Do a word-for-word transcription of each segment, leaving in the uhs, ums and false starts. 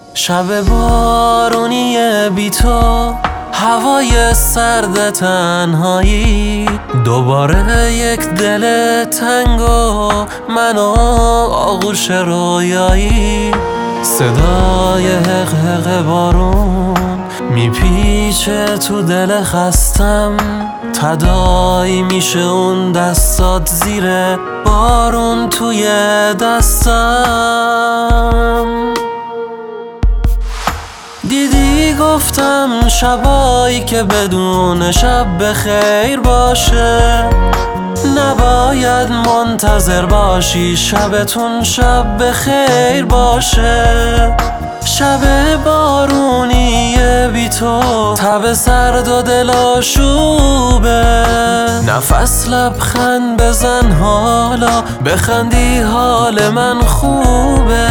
شب بارونی بی تو، هوای سرد تنهایی، دوباره یک دل تنگ و من و آغوش رویایی. صدای حق حق بارون میپیچه تو دل خستم، تداعی میشه اون دستات زیر بارون توی دستم. دیدی گفتم شبایی که بدون شب بخیر باشه، نباید منتظر باشی شبتون شب بخیر باشه. شب بارونی بی تو، تب سرد و دل آشوبه، نفس لبخند بزن حالا بخندی حال من خوبه.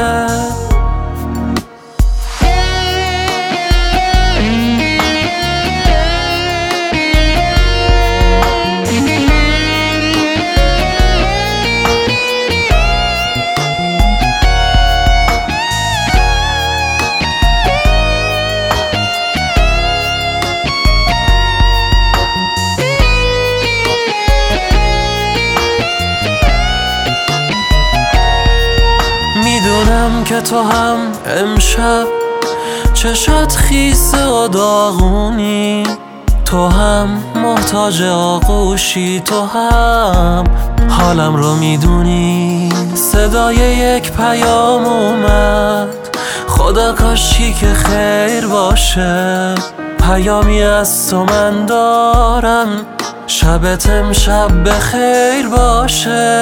میدونم که تو هم امشب چشات خیسه و داغونی، تو هم محتاج آغوشی، تو هم حالم رو میدونی. صدای یک پیام اومد، خدا کاشی که خیر باشه، پیامی از تو من دارم، شبت امشب بخیر باشه.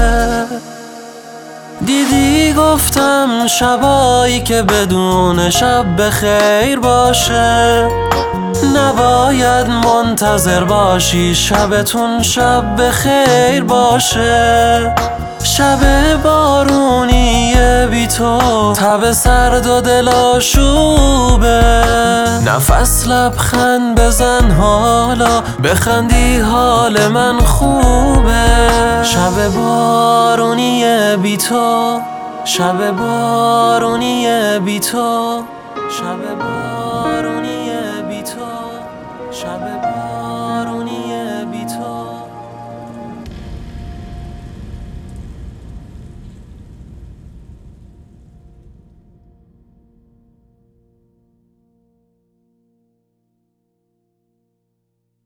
دیدی گفتم شبایی که بدون شب بخیر باشه، نباید منتظر باشی شبتون شب بخیر باشه. شب بارونی بی تو، تب سرد و دل آشوبه، نفس لبخند بزن حالا بخندی حال من خوبه. شب بارونی بی تو، شب بارونی بی تو، شب بارونی بی تو، شب